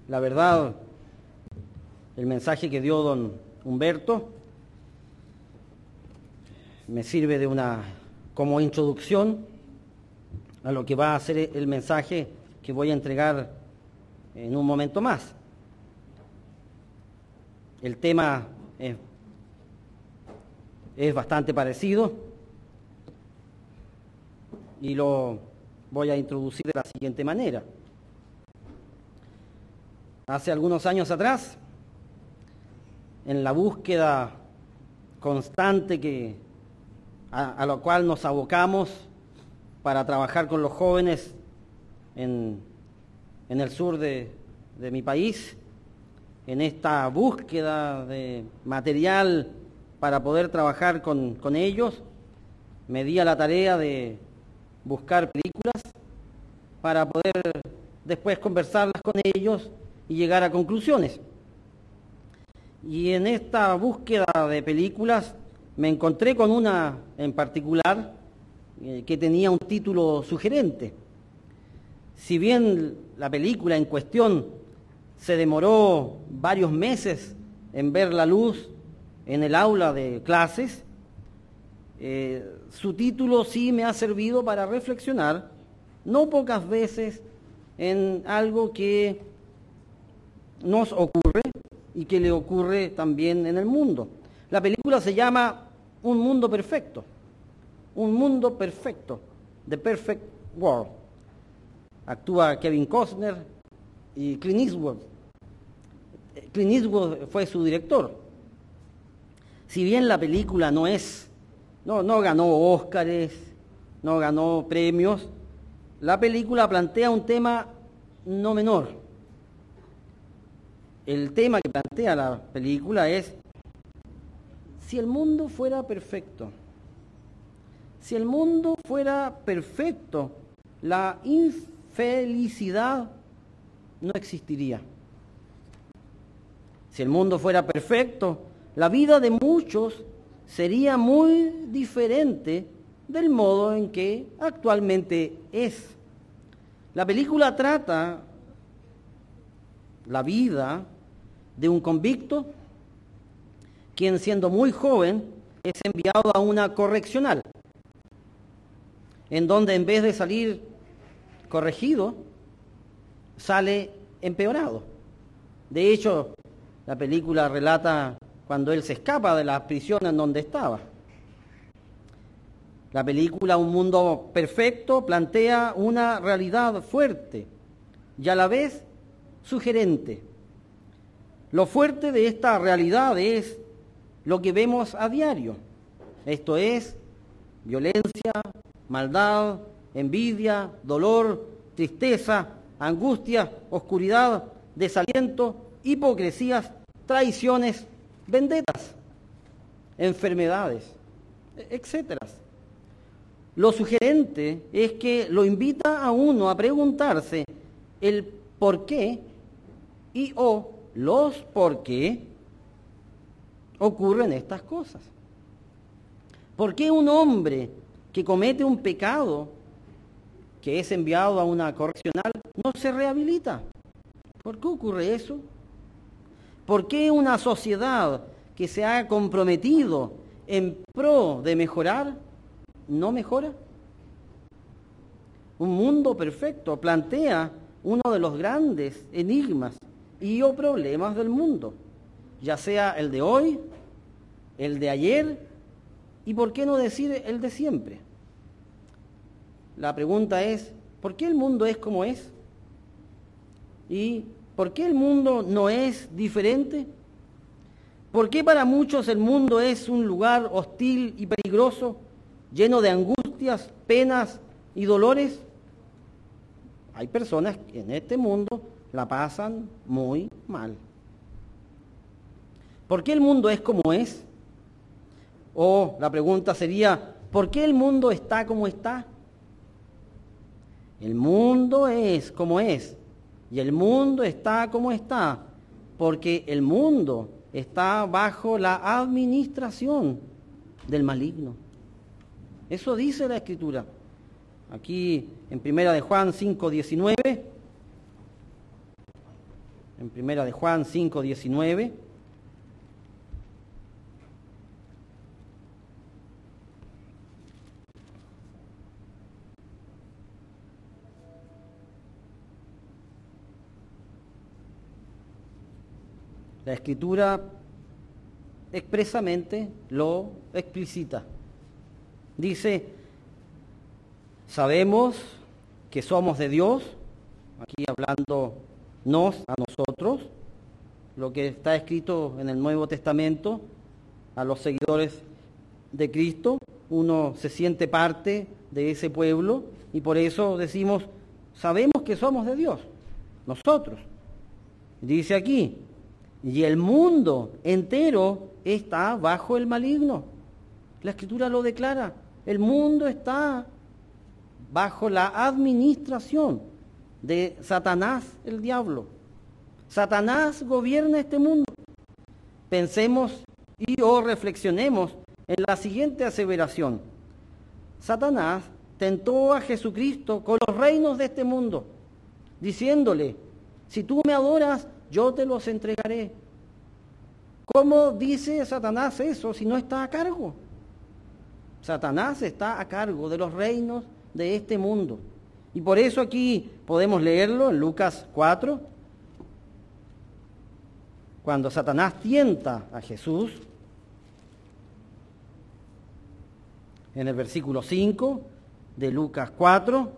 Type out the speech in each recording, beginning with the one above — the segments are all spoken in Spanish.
La verdad, el mensaje que dio don Humberto me sirve como introducción a lo que va a ser el mensaje que voy a entregar en un momento más. El tema es bastante parecido y lo voy a introducir de la siguiente manera. Hace algunos años atrás, en la búsqueda constante a la cual nos abocamos para trabajar con los jóvenes en el sur de mi país, en esta búsqueda de material para poder trabajar con ellos, me di a la tarea de buscar películas para poder después conversarlas con ellos y llegar a conclusiones. Y en esta búsqueda de películas me encontré con una en particular que tenía un título sugerente. Si bien la película en cuestión se demoró varios meses en ver la luz en el aula de clases, su título sí me ha servido para reflexionar, no pocas veces, en algo que nos ocurre y que le ocurre también en el mundo. La película se llama Un Mundo Perfecto. Un Mundo Perfecto. The Perfect World. Actúa Kevin Costner y Clint Eastwood. Clint Eastwood fue su director. Si bien la película no ganó Óscares, no ganó premios, la película plantea un tema no menor. El tema que plantea la película es: si el mundo fuera perfecto, si el mundo fuera perfecto, la infelicidad no existiría. Si el mundo fuera perfecto, la vida de muchos sería muy diferente del modo en que actualmente es. La película trata la vida de un convicto, quien siendo muy joven es enviado a una correccional, en donde en vez de salir corregido, sale empeorado. De hecho, la película relata cuando él se escapa de la prisión en donde estaba. La película Un Mundo Perfecto plantea una realidad fuerte y a la vez sugerente. Lo fuerte de esta realidad es lo que vemos a diario. Esto es violencia, maldad, envidia, dolor, tristeza, angustia, oscuridad, desaliento, hipocresías, traiciones, vendetas, enfermedades, etc. Lo sugerente es que lo invita a uno a preguntarse el por qué o los por qué ocurren estas cosas. ¿Por qué un hombre que comete un pecado, que es enviado a una correccional, no se rehabilita? ¿Por qué ocurre eso? ¿Por qué una sociedad que se ha comprometido en pro de mejorar no mejora? Un mundo perfecto plantea uno de los grandes enigmas o problemas del mundo, ya sea el de hoy, el de ayer y, por qué no decir, el de siempre. La pregunta es: ¿por qué el mundo es como es? ¿Y por qué el mundo no es diferente? ¿Por qué para muchos el mundo es un lugar hostil y peligroso, lleno de angustias, penas y dolores? Hay personas que en este mundo la pasan muy mal. ¿Por qué el mundo es como es? O la pregunta sería: ¿por qué el mundo está como está? El mundo es como es, y el mundo está como está, porque el mundo está bajo la administración del maligno. Eso dice la Escritura. Aquí en 1 de Juan 5:19, en Primera de Juan 5:19. La Escritura expresamente lo explicita. Dice, sabemos que somos de Dios, aquí hablándonos a nosotros, lo que está escrito en el Nuevo Testamento, a los seguidores de Cristo, uno se siente parte de ese pueblo y por eso decimos, sabemos que somos de Dios, nosotros. Dice aquí, y el mundo entero está bajo el maligno. La Escritura lo declara, el mundo está bajo la administración de Satanás, el diablo. Satanás gobierna este mundo. Pensemos o reflexionemos en la siguiente aseveración. Satanás tentó a Jesucristo con los reinos de este mundo, diciéndole, si tú me adoras, yo te los entregaré. ¿Cómo dice Satanás eso si no está a cargo? Satanás está a cargo de los reinos de este mundo. Y por eso aquí podemos leerlo en Lucas 4, cuando Satanás tienta a Jesús, en el versículo 5 de Lucas 4,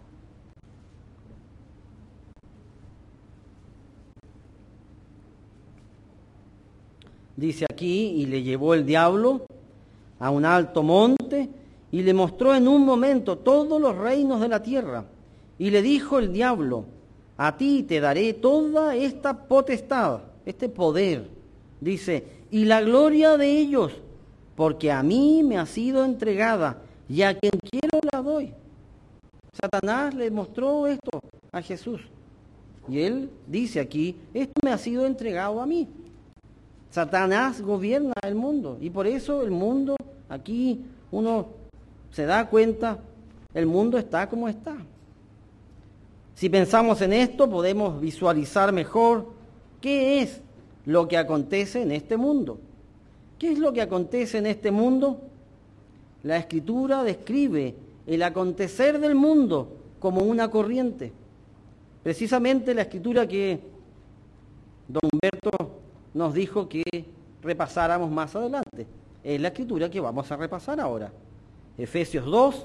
dice aquí, y le llevó el diablo a un alto monte y le mostró en un momento todos los reinos de la tierra. Y le dijo el diablo, a ti te daré toda esta potestad, este poder, dice, y la gloria de ellos, porque a mí me ha sido entregada y a quien quiero la doy. Satanás le mostró esto a Jesús. Y él dice aquí, esto me ha sido entregado a mí. Satanás gobierna el mundo y por eso el mundo, aquí uno se da cuenta, el mundo está como está. Si pensamos en esto, podemos visualizar mejor qué es lo que acontece en este mundo. ¿Qué es lo que acontece en este mundo? La Escritura describe el acontecer del mundo como una corriente. Precisamente la Escritura que don Humberto nos dijo que repasáramos más adelante. Es la Escritura que vamos a repasar ahora. Efesios 2.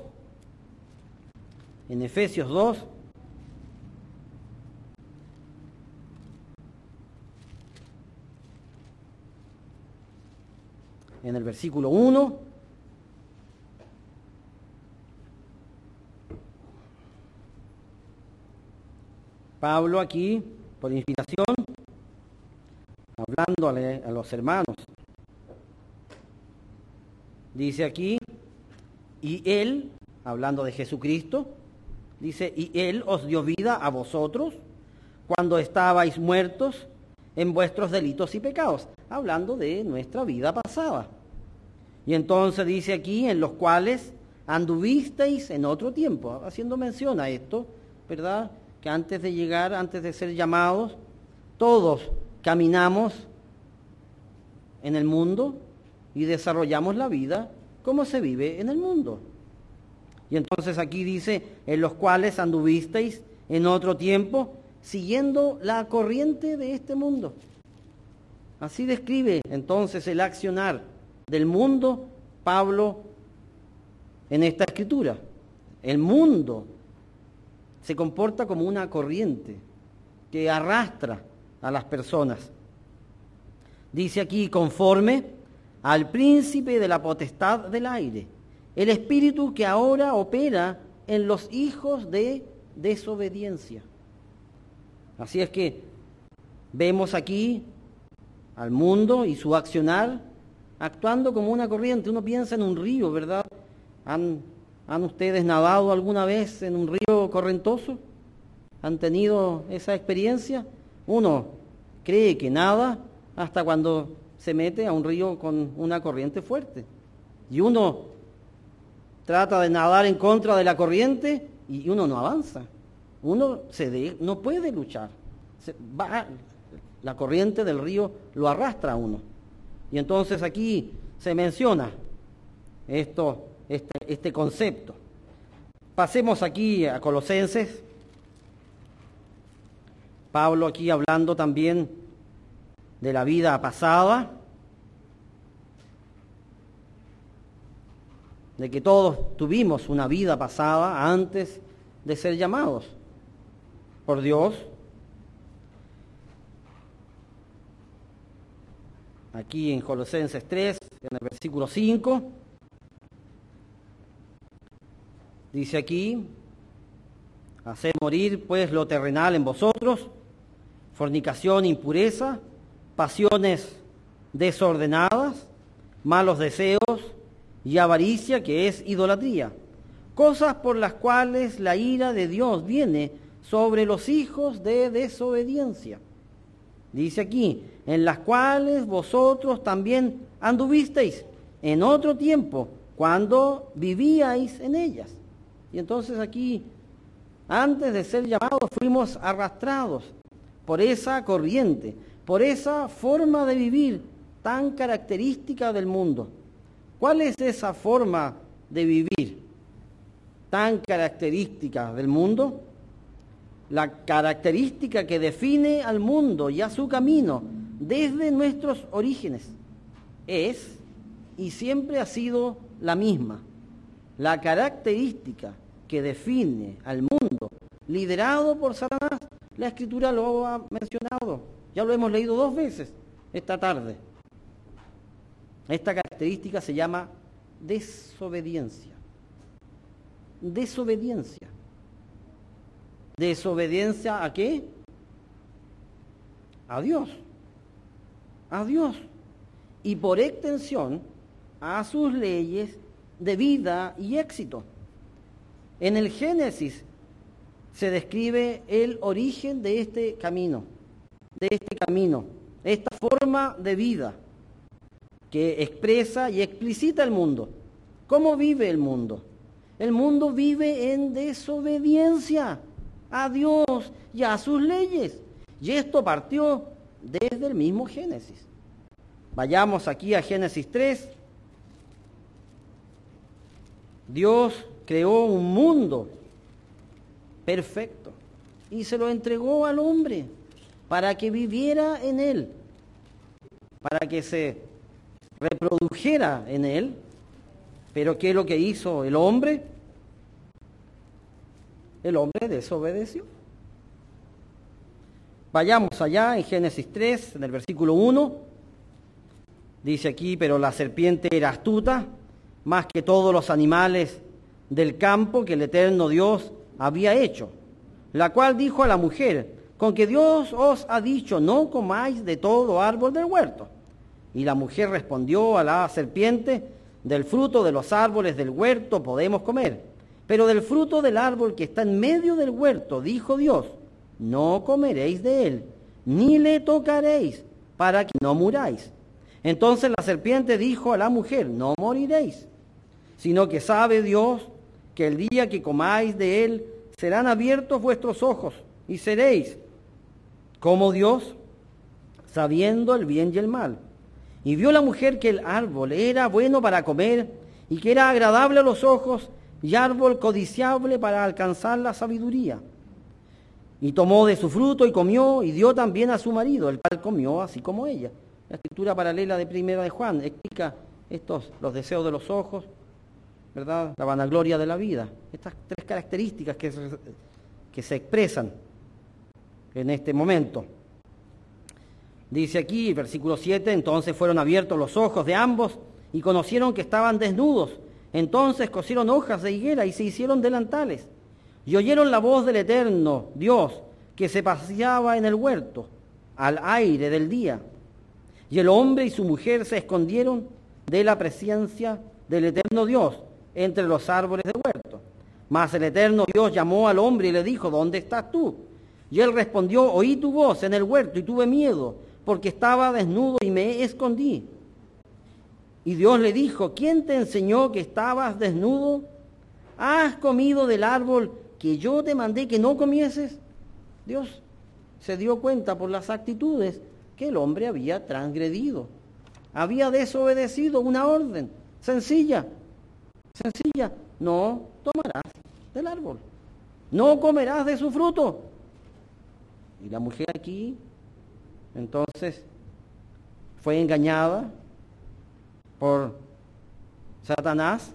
En Efesios 2. En el versículo 1. Pablo aquí, por inspiración, hablándole a los hermanos, dice aquí, y Él, hablando de Jesucristo, dice, y Él os dio vida a vosotros cuando estabais muertos en vuestros delitos y pecados, hablando de nuestra vida pasada. Y entonces dice aquí, en los cuales anduvisteis en otro tiempo, haciendo mención a esto, ¿verdad? Que antes de llegar, antes de ser llamados, todos caminamos en el mundo y desarrollamos la vida como se vive en el mundo. Y entonces aquí dice, en los cuales anduvisteis en otro tiempo, siguiendo la corriente de este mundo. Así describe entonces el accionar del mundo Pablo en esta escritura. El mundo se comporta como una corriente que arrastra a las personas. Dice aquí, conforme al príncipe de la potestad del aire, el espíritu que ahora opera en los hijos de desobediencia. Así es que vemos aquí al mundo y su accionar actuando como una corriente. Uno piensa en un río, ¿verdad? ¿Han ustedes nadado alguna vez en un río correntoso? ¿Han tenido esa experiencia? Uno cree que nada hasta cuando se mete a un río con una corriente fuerte. Y uno trata de nadar en contra de la corriente y uno no avanza. Uno no puede luchar. La corriente del río lo arrastra a uno. Y entonces aquí se menciona este concepto. Pasemos aquí a Colosenses. Pablo aquí hablando también de la vida pasada, de que todos tuvimos una vida pasada antes de ser llamados por Dios. Aquí en Colosenses 3, en el versículo 5, dice aquí: haced morir pues lo terrenal en vosotros, fornicación, impureza, pasiones desordenadas, malos deseos y avaricia, que es idolatría, cosas por las cuales la ira de Dios viene sobre los hijos de desobediencia. Dice aquí: en las cuales vosotros también anduvisteis en otro tiempo, cuando vivíais en ellas. Y entonces aquí, antes de ser llamados, fuimos arrastrados por esa corriente, por esa forma de vivir tan característica del mundo. ¿Cuál es esa forma de vivir tan característica del mundo? La característica que define al mundo y a su camino desde nuestros orígenes es y siempre ha sido la misma. La característica que define al mundo liderado por Satanás, la Escritura lo ha mencionado, ya lo hemos leído 2 veces esta tarde. Esta característica se llama desobediencia. Desobediencia. ¿Desobediencia a qué? A Dios. A Dios. Y por extensión, a sus leyes de vida y éxito. En el Génesis se describe el origen de este camino, esta forma de vida que expresa y explicita el mundo. ¿Cómo vive el mundo? El mundo vive en desobediencia a Dios y a sus leyes. Y esto partió desde el mismo Génesis. Vayamos aquí a Génesis 3. Dios creó un mundo perfecto y se lo entregó al hombre para que viviera en él, para que se reprodujera en él. Pero ¿qué es lo que hizo el hombre? El hombre desobedeció. Vayamos allá en Génesis 3, en el versículo 1. Dice aquí: pero la serpiente era astuta, más que todos los animales del campo que el eterno Dios había hecho, la cual dijo a la mujer: con que Dios os ha dicho, no comáis de todo árbol del huerto. Y la mujer respondió a la serpiente: del fruto de los árboles del huerto podemos comer, pero del fruto del árbol que está en medio del huerto, dijo Dios, no comeréis de él, ni le tocaréis, para que no muráis. Entonces la serpiente dijo a la mujer: no moriréis, sino que sabe Dios que el día que comáis de él serán abiertos vuestros ojos y seréis como Dios, sabiendo el bien y el mal. Y vio la mujer que el árbol era bueno para comer y que era agradable a los ojos y árbol codiciable para alcanzar la sabiduría. Y tomó de su fruto y comió y dio también a su marido, el cual comió así como ella. La escritura paralela de Primera de Juan explica los deseos de los ojos, ¿verdad? La vanagloria de la vida. Estas 3 características que se expresan en este momento. Dice aquí, versículo 7, entonces fueron abiertos los ojos de ambos y conocieron que estaban desnudos. Entonces cosieron hojas de higuera y se hicieron delantales. Y oyeron la voz del eterno Dios que se paseaba en el huerto al aire del día. Y el hombre y su mujer se escondieron de la presencia del eterno Dios entre los árboles del huerto. Mas el eterno Dios llamó al hombre y le dijo: ¿dónde estás tú? Y él respondió: oí tu voz en el huerto y tuve miedo, porque estaba desnudo y me escondí. Y Dios le dijo: ¿quién te enseñó que estabas desnudo? ¿Has comido del árbol que yo te mandé que no comieses? Dios se dio cuenta por las actitudes que el hombre había transgredido, había desobedecido una orden sencilla, no tomarás del árbol, no comerás de su fruto. Y la mujer aquí, entonces, fue engañada por Satanás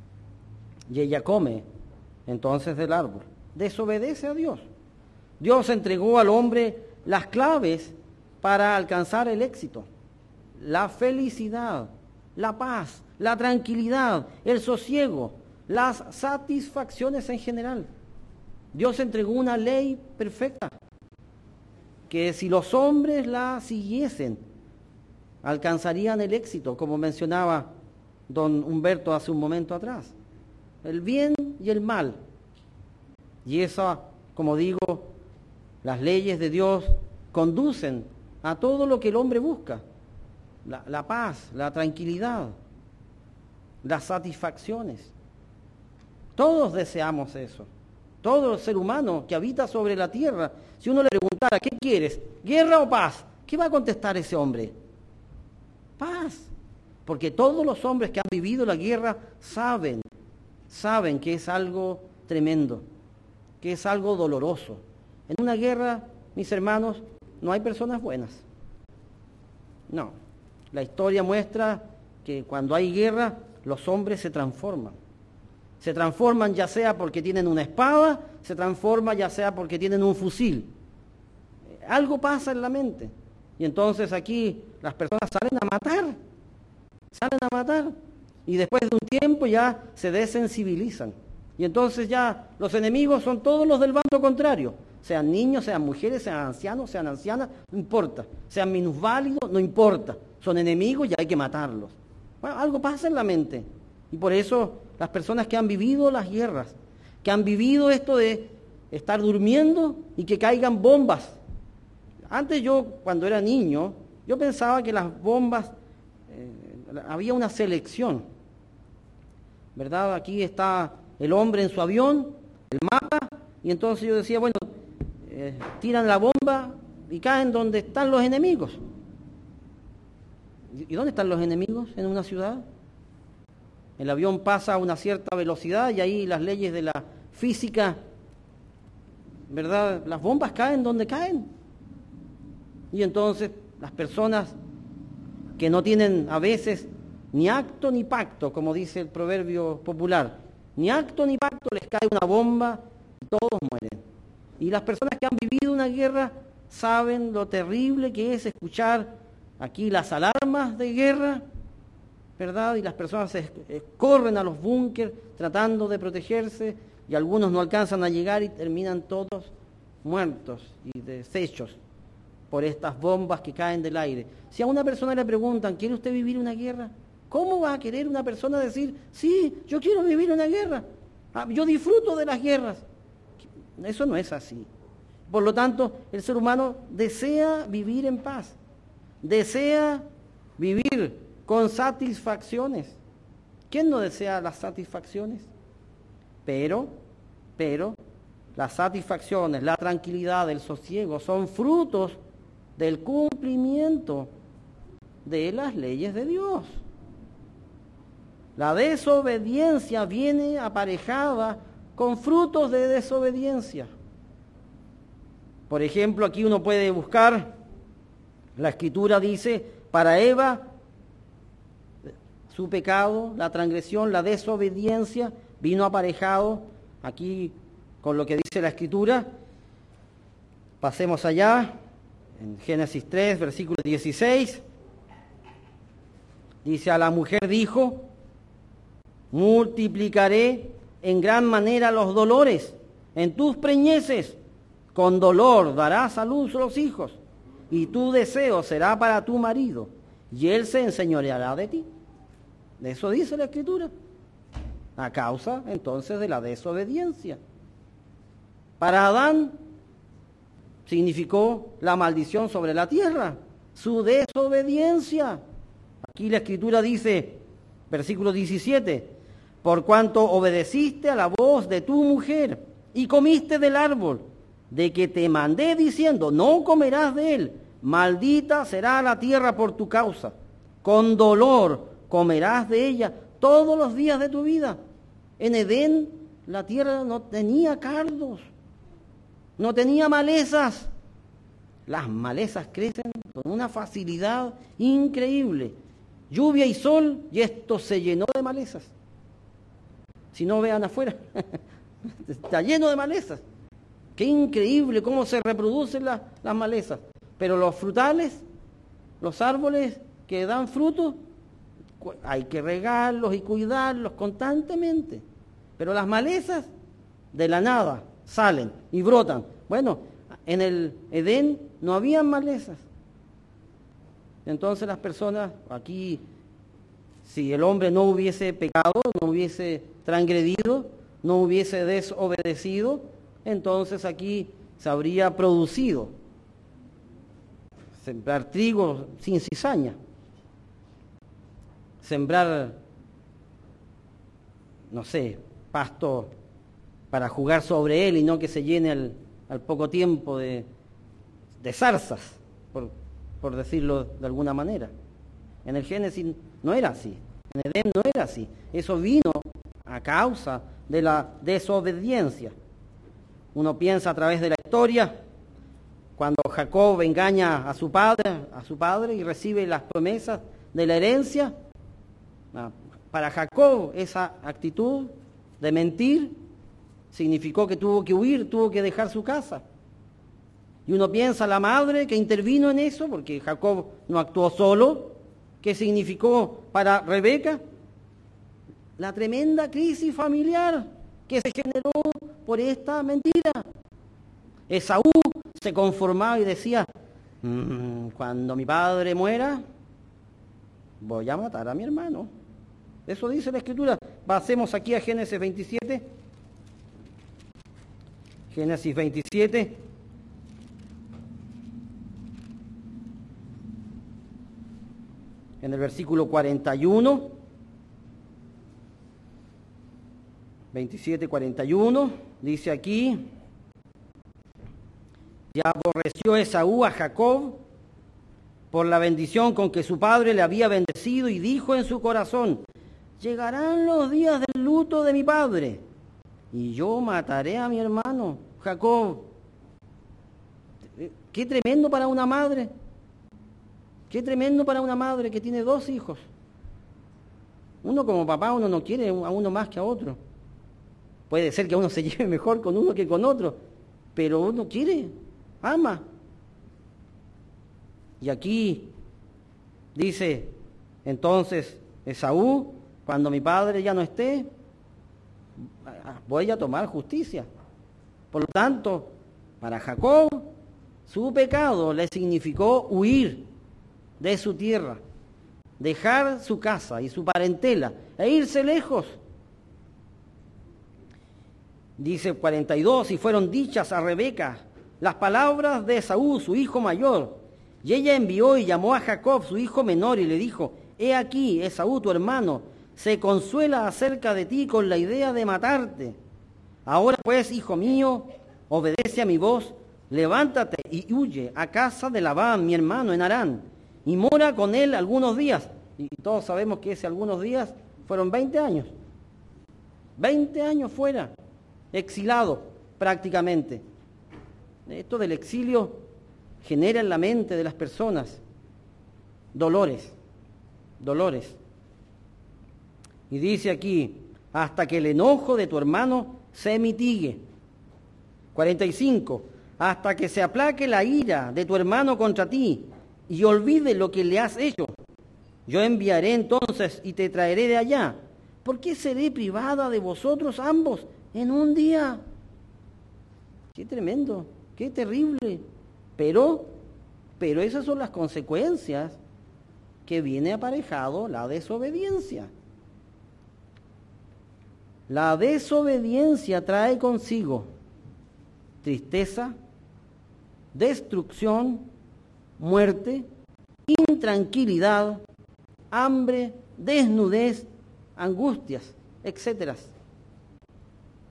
y ella come entonces del árbol, desobedece a Dios. Dios entregó al hombre las claves para alcanzar el éxito, la felicidad, la paz, la tranquilidad, el sosiego, las satisfacciones en general. Dios entregó una ley perfecta que si los hombres la siguiesen, alcanzarían el éxito, como mencionaba don Humberto hace un momento atrás. El bien y el mal. Y esa, como digo, las leyes de Dios conducen a todo lo que el hombre busca. La paz, la tranquilidad, las satisfacciones. Todos deseamos eso. Todo ser humano que habita sobre la tierra, si uno le preguntara, ¿qué quieres? ¿Guerra o paz? ¿Qué va a contestar ese hombre? Paz. Porque todos los hombres que han vivido la guerra saben que es algo tremendo, que es algo doloroso. En una guerra, mis hermanos, no hay personas buenas. No. La historia muestra que cuando hay guerra, los hombres se transforman. Se transforman ya sea porque tienen una espada, se transforman ya sea porque tienen un fusil. Algo pasa en la mente. Y entonces aquí las personas salen a matar. Y después de un tiempo ya se desensibilizan. Y entonces ya los enemigos son todos los del bando contrario. Sean niños, sean mujeres, sean ancianos, sean ancianas, no importa. Sean minusválidos, no importa. Son enemigos y hay que matarlos. Bueno, algo pasa en la mente. Y por eso las personas que han vivido las guerras, que han vivido esto de estar durmiendo y que caigan bombas. Antes yo, cuando era niño, yo pensaba que las bombas, había una selección, ¿verdad? Aquí está el hombre en su avión, el mapa, y entonces yo decía, bueno, tiran la bomba y caen donde están los enemigos. ¿Y dónde están los enemigos en una ciudad? El avión pasa a una cierta velocidad y ahí las leyes de la física, ¿verdad? Las bombas caen donde caen. Y entonces las personas que no tienen a veces ni acto ni pacto, como dice el proverbio popular, ni acto ni pacto, les cae una bomba y todos mueren. Y las personas que han vivido una guerra saben lo terrible que es escuchar aquí las alarmas de guerra, ¿verdad? Y las personas corren a los búnker tratando de protegerse y algunos no alcanzan a llegar y terminan todos muertos y deshechos por estas bombas que caen del aire. Si a una persona le preguntan, ¿quiere usted vivir una guerra? ¿Cómo va a querer una persona decir, sí, yo quiero vivir una guerra? Yo disfruto de las guerras. Eso no es así. Por lo tanto, el ser humano desea vivir en paz, desea vivir con satisfacciones. ¿Quién no desea las satisfacciones? Pero, las satisfacciones, la tranquilidad, el sosiego son frutos del cumplimiento de las leyes de Dios. La desobediencia viene aparejada con frutos de desobediencia. Por ejemplo, aquí uno puede buscar, la Escritura dice, para Eva, su pecado, la transgresión, la desobediencia, vino aparejado aquí con lo que dice la Escritura. Pasemos allá, en Génesis 3, versículo 16. Dice, a la mujer dijo, multiplicaré en gran manera los dolores en tus preñeces, con dolor darás a luz los hijos, y tu deseo será para tu marido, y él se enseñoreará de ti. De eso dice la Escritura, a causa entonces de la desobediencia. Para Adán significó la maldición sobre la tierra, su desobediencia. Aquí la Escritura dice, versículo 17, por cuanto obedeciste a la voz de tu mujer y comiste del árbol de que te mandé diciendo, no comerás de él, maldita será la tierra por tu causa. Con dolor comerás de ella todos los días de tu vida. En Edén la tierra no tenía cardos, no tenía malezas. Las malezas crecen con una facilidad increíble. Lluvia y sol, y esto se llenó de malezas. Si no, vean afuera, está lleno de malezas. Qué increíble cómo se reproducen las malezas. Pero los frutales, los árboles que dan frutos, hay que regarlos y cuidarlos constantemente. Pero las malezas de la nada salen y brotan. Bueno, en el Edén no había malezas. Entonces las personas, aquí, si el hombre no hubiese pecado, no hubiese transgredido, no hubiese desobedecido, entonces aquí se habría producido sembrar trigo sin cizaña, sembrar, no sé, pasto para jugar sobre él y no que se llene al poco tiempo de zarzas, por decirlo de alguna manera. En el Génesis no era así, en Edén no era así. Eso vino a causa de la desobediencia. Uno piensa a través de la historia, cuando Jacob engaña a su padre y recibe las promesas de la herencia. Para Jacob esa actitud de mentir significó que tuvo que huir, tuvo que dejar su casa. Y uno piensa la madre que intervino en eso, porque Jacob no actuó solo. ¿Qué significó para Rebeca? La tremenda crisis familiar que se generó por esta mentira. Esaú se conformaba y decía, cuando mi padre muera, voy a matar a mi hermano. Eso dice la Escritura. Pasemos aquí a Génesis 27. Génesis 27. En el versículo 41. 27, 41. Dice aquí, y aborreció Esaú a Jacob por la bendición con que su padre le había bendecido y dijo en su corazón, llegarán los días del luto de mi padre y yo mataré a mi hermano Jacob. Qué tremendo para una madre. Qué tremendo para una madre que tiene 2 hijos. Uno como papá, uno no quiere a uno más que a otro. Puede ser que uno se lleve mejor con uno que con otro, pero uno quiere, ama. Y aquí dice, entonces, Esaú, cuando mi padre ya no esté, voy a tomar justicia. Por lo tanto, para Jacob, su pecado le significó huir de su tierra, dejar su casa y su parentela e irse lejos. Dice 42, y fueron dichas a Rebeca las palabras de Esaú, su hijo mayor, y ella envió y llamó a Jacob, su hijo menor, y le dijo, he aquí, Esaú, tu hermano, se consuela acerca de ti con la idea de matarte. Ahora pues, hijo mío, obedece a mi voz, levántate y huye a casa de Labán, mi hermano, en Harán, y mora con él algunos días. Y todos sabemos que ese algunos días fueron 20 años. 20 años fuera, exilado prácticamente. Esto del exilio genera en la mente de las personas dolores. Y dice aquí, hasta que el enojo de tu hermano se mitigue. 45, hasta que se aplaque la ira de tu hermano contra ti y olvide lo que le has hecho. Yo enviaré entonces y te traeré de allá. ¿Por qué seré privada de vosotros ambos en un día? Qué tremendo, qué terrible. Pero esas son las consecuencias que viene aparejado la desobediencia. La desobediencia trae consigo tristeza, destrucción, muerte, intranquilidad, hambre, desnudez, angustias, etc.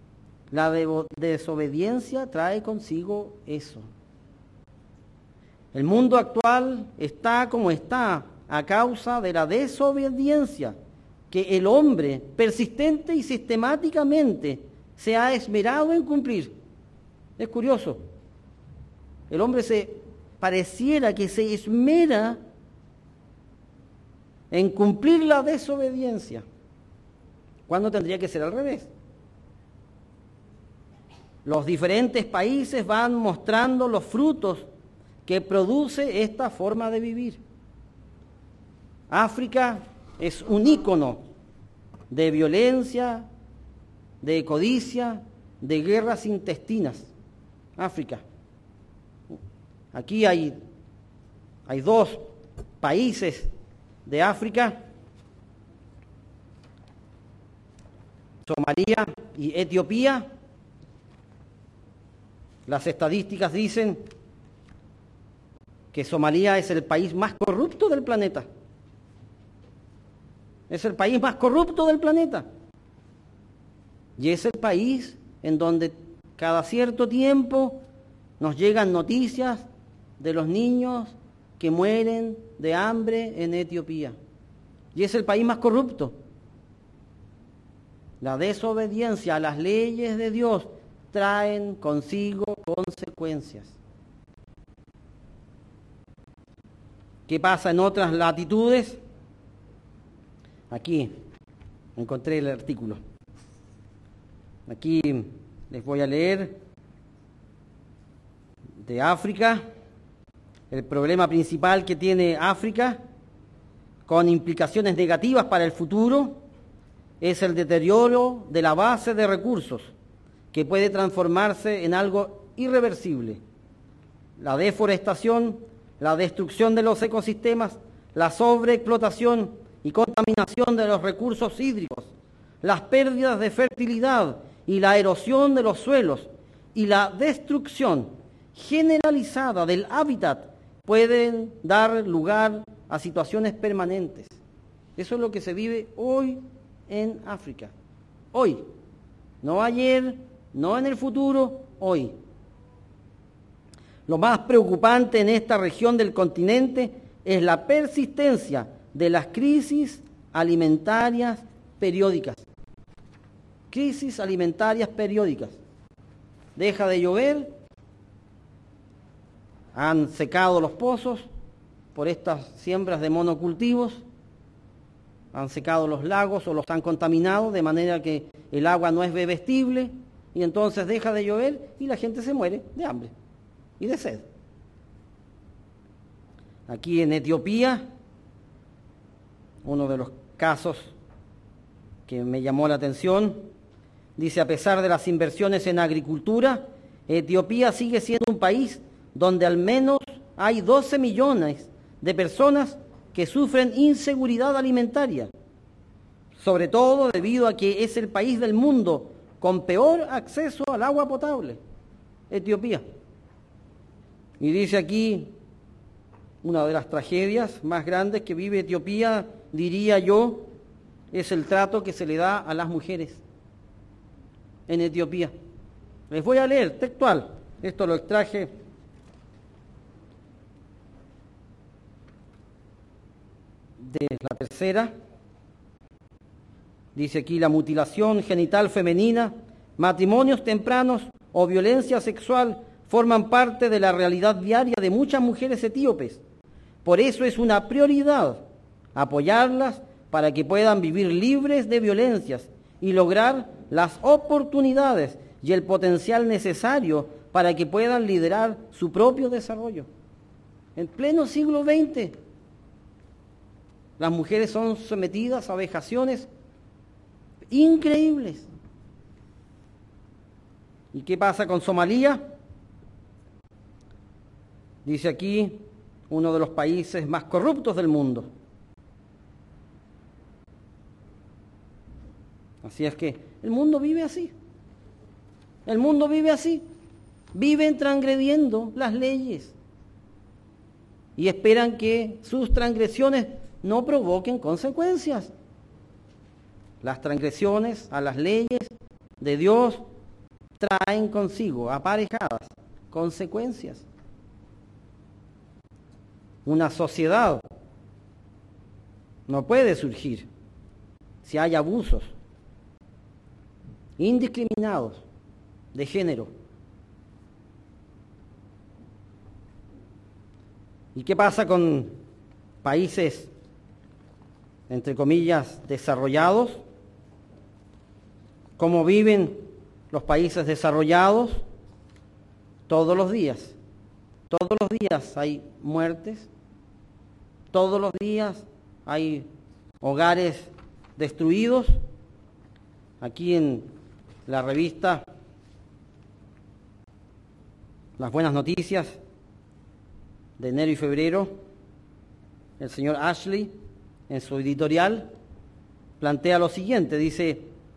La desobediencia trae consigo eso. El mundo actual está como está a causa de la desobediencia que el hombre persistente y sistemáticamente se ha esmerado en cumplir. Es curioso. El hombre pareciera que se esmera en cumplir la desobediencia, cuando tendría que ser al revés. Los diferentes países van mostrando los frutos que produce esta forma de vivir. África es un ícono de violencia, de codicia, de guerras intestinas. África. Aquí hay 2 países de África, Somalia y Etiopía. Las estadísticas dicen que Somalia es el país más corrupto del planeta. Es el país más corrupto del planeta. Y es el país en donde cada cierto tiempo nos llegan noticias de los niños que mueren de hambre en Etiopía. Y es el país más corrupto. La desobediencia a las leyes de Dios traen consigo consecuencias. ¿Qué pasa en otras latitudes? Aquí encontré el artículo. Aquí les voy a leer de África. El problema principal que tiene África, con implicaciones negativas para el futuro, es el deterioro de la base de recursos, que puede transformarse en algo irreversible. La deforestación, la destrucción de los ecosistemas, la sobreexplotación y contaminación de los recursos hídricos, las pérdidas de fertilidad y la erosión de los suelos y la destrucción generalizada del hábitat pueden dar lugar a situaciones permanentes. Eso es lo que se vive hoy en África. Hoy. No ayer, no en el futuro, hoy. Lo más preocupante en esta región del continente es la persistencia de las crisis alimentarias periódicas. Crisis alimentarias periódicas. Deja de llover, han secado los pozos por estas siembras de monocultivos, han secado los lagos o los han contaminado de manera que el agua no es bebestible y entonces deja de llover y la gente se muere de hambre y de sed. Aquí en Etiopía, uno de los casos que me llamó la atención, dice: a pesar de las inversiones en agricultura, Etiopía sigue siendo un país donde al menos hay 12 millones de personas que sufren inseguridad alimentaria, sobre todo debido a que es el país del mundo con peor acceso al agua potable, Etiopía. Y dice aquí, una de las tragedias más grandes que vive Etiopía, diría yo, es el trato que se le da a las mujeres en Etiopía. Les voy a leer textual, esto lo extraje de la tercera. Dice aquí: la mutilación genital femenina, matrimonios tempranos o violencia sexual forman parte de la realidad diaria de muchas mujeres etíopes. Por eso es una prioridad apoyarlas para que puedan vivir libres de violencias y lograr las oportunidades y el potencial necesario para que puedan liderar su propio desarrollo. En pleno siglo XX, las mujeres son sometidas a vejaciones increíbles. ¿Y qué pasa con Somalia? Dice aquí, uno de los países más corruptos del mundo. Así es que el mundo vive así. El mundo vive así. Viven transgrediendo las leyes y esperan que sus transgresiones no provoquen consecuencias. Las transgresiones a las leyes de Dios traen consigo aparejadas consecuencias. Una sociedad no puede surgir si hay abusos indiscriminados de género. ¿Y qué pasa con países, entre comillas, desarrollados? ¿Cómo viven los países desarrollados? Todos los días. Todos los días hay muertes. Todos los días hay hogares destruidos. Aquí en la revista Las Buenas Noticias de enero y febrero, el señor Ashley, en su editorial, plantea lo siguiente, dice: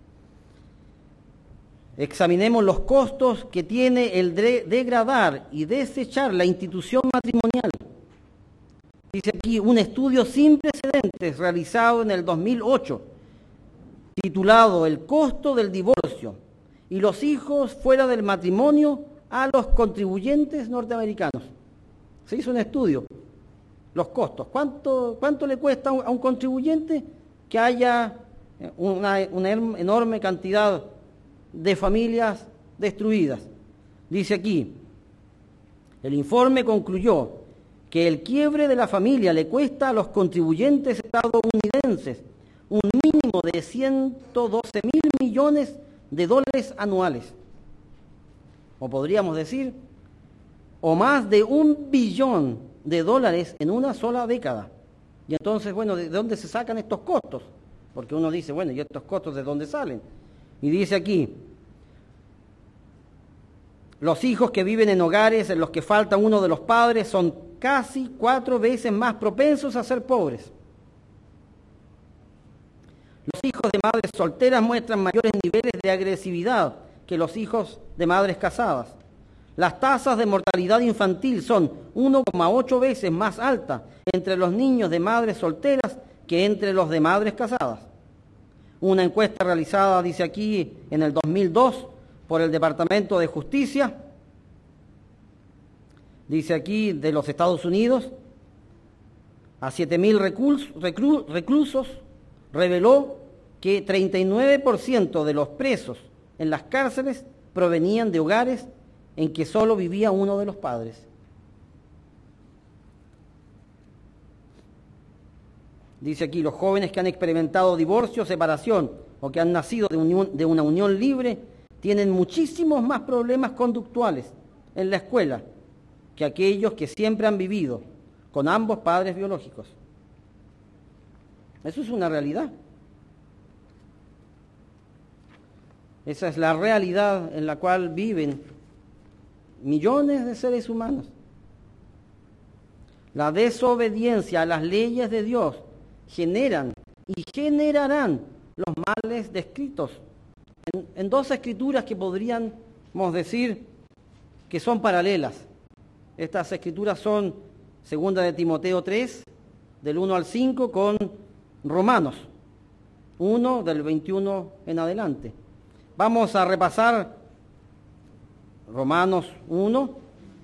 examinemos los costos que tiene el degradar y desechar la institución matrimonial. Dice aquí un estudio sin precedentes realizado en el 2008, titulado El costo del divorcio y los hijos fuera del matrimonio a los contribuyentes norteamericanos. Se hizo un estudio, los costos. ¿Cuánto le cuesta a un contribuyente que haya una enorme cantidad de familias destruidas? Dice aquí, el informe concluyó que el quiebre de la familia le cuesta a los contribuyentes estadounidenses un mínimo de 112.000 millones de dólares anuales. O podríamos decir, o más de $1 billón en una sola década. Y entonces, bueno, ¿de dónde se sacan estos costos? Porque uno dice, bueno, ¿y estos costos de dónde salen? Y dice aquí, los hijos que viven en hogares en los que falta uno de los padres son casi 4 veces más propensos a ser pobres. Los hijos de madres solteras muestran mayores niveles de agresividad que los hijos de madres casadas. Las tasas de mortalidad infantil son 1,8 veces más altas entre los niños de madres solteras que entre los de madres casadas. Una encuesta realizada, dice aquí, en el 2002 por el Departamento de Justicia, dice aquí, de los Estados Unidos, a 7.000 reclusos, reveló que 39% de los presos en las cárceles provenían de hogares en que solo vivía uno de los padres. Dice aquí, los jóvenes que han experimentado divorcio, separación o que han nacido de una unión libre tienen muchísimos más problemas conductuales en la escuela que aquellos que siempre han vivido con ambos padres biológicos. Eso es una realidad. Esa es la realidad en la cual viven millones de seres humanos. La desobediencia a las leyes de Dios generan y generarán los males descritos en 2 escrituras que podríamos decir que son paralelas. Estas escrituras son 2 de Timoteo 3, del 1 al 5, con Romanos 1, del 21 en adelante. Vamos a repasar Romanos 1,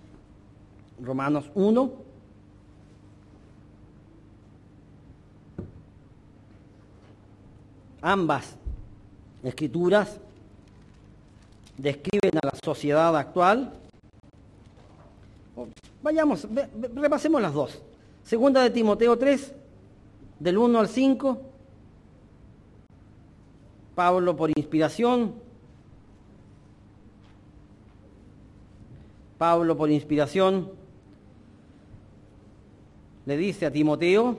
ambas escrituras describen a la sociedad actual. Repasemos las 2. 2 de Timoteo 3, del 1 al 5, Pablo por inspiración le dice a Timoteo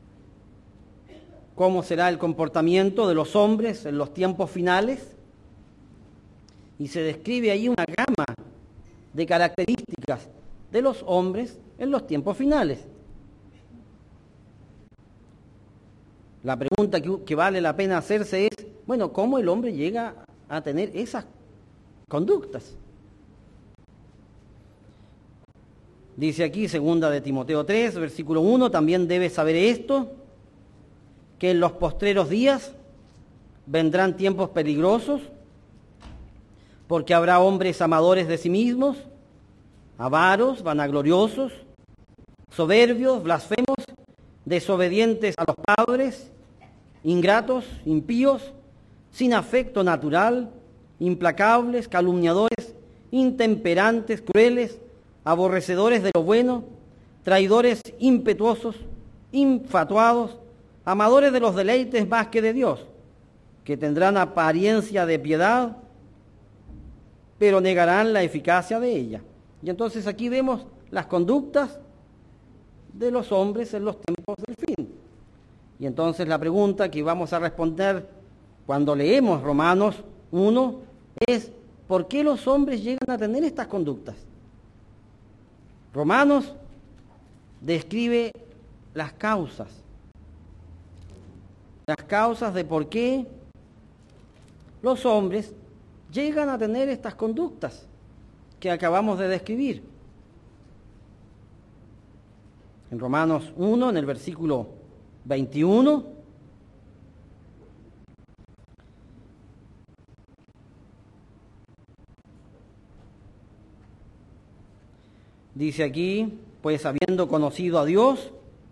cómo será el comportamiento de los hombres en los tiempos finales, y se describe ahí una gama de características de los hombres en los tiempos finales. La pregunta que vale la pena hacerse es, bueno, ¿cómo el hombre llega a tener esas conductas? Dice aquí, 2 de Timoteo 3, versículo 1, también debes saber esto, que en los postreros días vendrán tiempos peligrosos, porque habrá hombres amadores de sí mismos, avaros, vanagloriosos, soberbios, blasfemos, desobedientes a los padres, ingratos, impíos, sin afecto natural, implacables, calumniadores, intemperantes, crueles, aborrecedores de lo bueno, traidores, impetuosos, infatuados, amadores de los deleites más que de Dios, que tendrán apariencia de piedad, pero negarán la eficacia de ella. Y entonces aquí vemos las conductas de los hombres en los tiempos del fin. Y entonces la pregunta que vamos a responder cuando leemos Romanos 1 es: ¿por qué los hombres llegan a tener estas conductas? Romanos describe las causas de por qué los hombres llegan a tener estas conductas que acabamos de describir. En Romanos 1, en el versículo 21, dice aquí, pues habiendo conocido a Dios,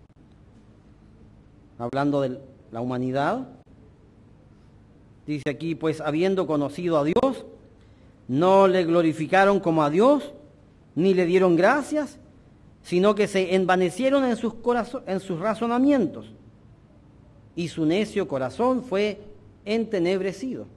hablando de la humanidad, dice aquí, pues habiendo conocido a Dios, no le glorificaron como a Dios, ni le dieron gracias, sino que se envanecieron en sus razonamientos, y su necio corazón fue entenebrecido.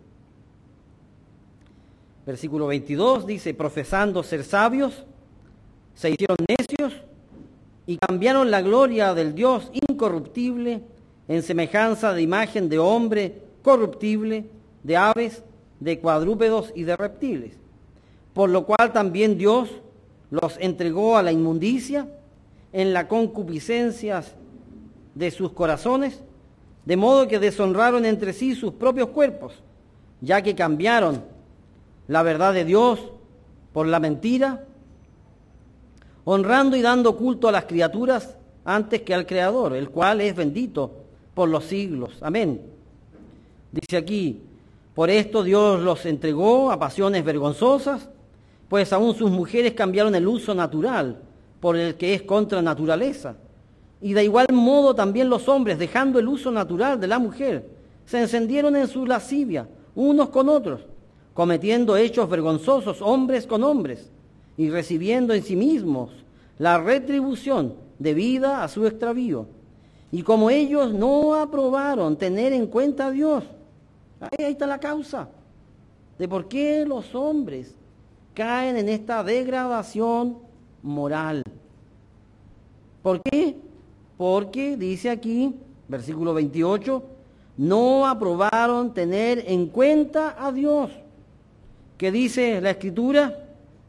Versículo 22 dice, profesando ser sabios, se hicieron necios y cambiaron la gloria del Dios incorruptible en semejanza de imagen de hombre corruptible, de aves, de cuadrúpedos y de reptiles. Por lo cual también Dios los entregó a la inmundicia en la concupiscencia de sus corazones, de modo que deshonraron entre sí sus propios cuerpos, ya que cambiaron la verdad de Dios por la mentira, honrando y dando culto a las criaturas antes que al Creador, el cual es bendito por los siglos. Amén. Dice aquí, por esto Dios los entregó a pasiones vergonzosas, pues aún sus mujeres cambiaron el uso natural por el que es contra naturaleza. Y de igual modo también los hombres, dejando el uso natural de la mujer, se encendieron en su lascivia, unos con otros, cometiendo hechos vergonzosos hombres con hombres, y recibiendo en sí mismos la retribución debida a su extravío. Y como ellos no aprobaron tener en cuenta a Dios, ahí está la causa de por qué los hombres caen en esta degradación moral. ¿Por qué? Porque dice aquí, versículo 28, no aprobaron tener en cuenta a Dios. ¿Qué dice la Escritura?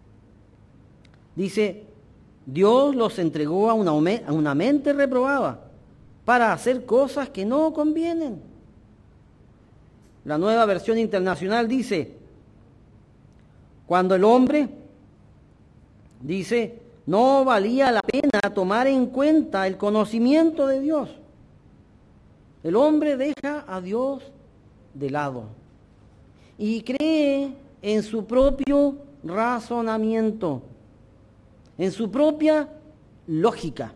Dice, Dios los entregó a una mente reprobada para hacer cosas que no convienen. La Nueva Versión Internacional dice, cuando el hombre, dice, no valía la pena tomar en cuenta el conocimiento de Dios. El hombre deja a Dios de lado y cree en su propio razonamiento, en su propia lógica.